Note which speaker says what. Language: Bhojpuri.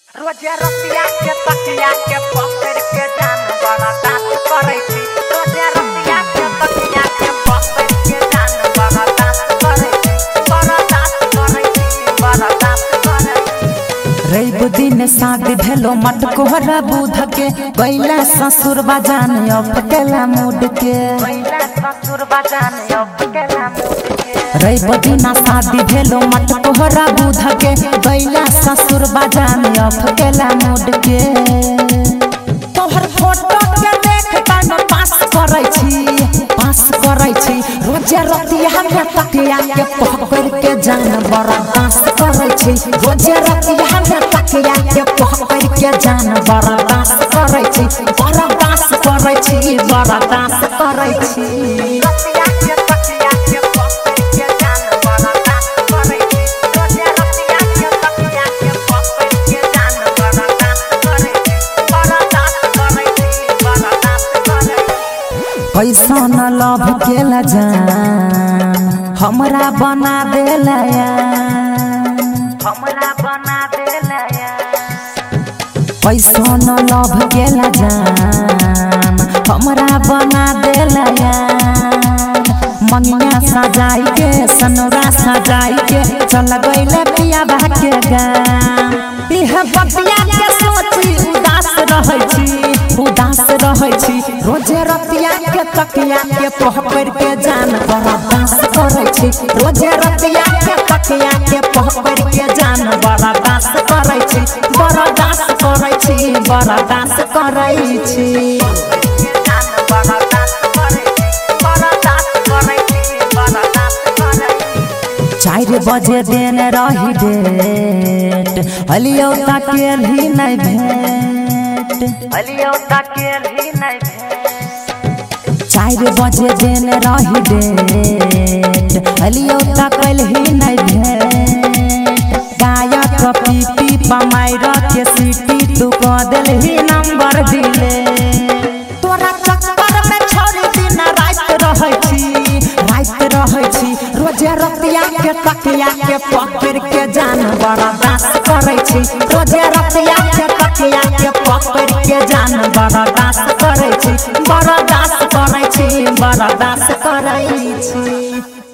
Speaker 1: रोजे रतिया के तकिया के पकड़ के जान बड़ा दांत करे छी। रोजे रतिया के तकिया के पकड़ के जान बड़ा दांत करे छी। बड़ा दांत करे छी, बड़ा दांत करे छी।
Speaker 2: रैब दिन शादी भेलो मटकोहरा बुध के गैला ससुर बजान अफकेला मूड के
Speaker 1: पहिला ससुर बजान अफकेला मूड के।
Speaker 2: रैब दिन शादी भेलो मटकोहरा बुध के गैला ससुर बजान अफकेला मूड के। तोहर फोटो के देख टाइम पास करै छी रोजे रतिया में तकिया के पकड़ के जान बड़ा दांत करै छी। रोजे रतिया में तकिया के पकड़ के जान बड़ा दांत करै छी, बड़ा दांत करै छी, बड़ा दांत करै छी।
Speaker 1: रतिया के तकिया के पकड़ के जान बड़ा दांत करे छी। रोजे रतिया के तकिया के पकड़ के जान बड़ा दांत करे छी। बड़ा दांत करे छी, बड़ा दांत करे छी।
Speaker 2: पैसा न लव केला जान हमरा बना देला
Speaker 1: हमरा बना देला
Speaker 2: पैसा न लव केला जान हमरा बना देला मंगिया सजाई के सनोरा सजाई के चल गईले पिया बा के गाम। इह बतिया के सोची उदास रहै छी रोजे रतिया के तकिया के पकड़ के जान बड़ा दांत करै छी। रोजे रतिया के तकिया के पकड़ के जान बड़ा दांत करै छी, बड़ा दांत करै छी, बड़ा दांत करै छी।
Speaker 1: जान बड़ा दांत करे छी। बड़ा दांत करे छी, बड़ा दांत करे छी।
Speaker 2: 4 बजे देन रही डेट हलियो तकेली नहीं भेट
Speaker 1: हलियो तकेली नहीं भेट।
Speaker 2: 4 बजे देन रही डेट हलियो तकेली नहीं भेट। गायक पीपी पमायर के सीटी तू क देलही नंबर दिले। तोरा चक्कर में छोड़ी दिन रात रहै छी रोजे रतिया के तकिया के पकड़ के जान बड़ा दांत करै छी। रोजे रतिया के तकिया के पकड़ के जान बड़ा दांत करै छी, बड़ा दांत करै छी, बड़ा दांत करै छी।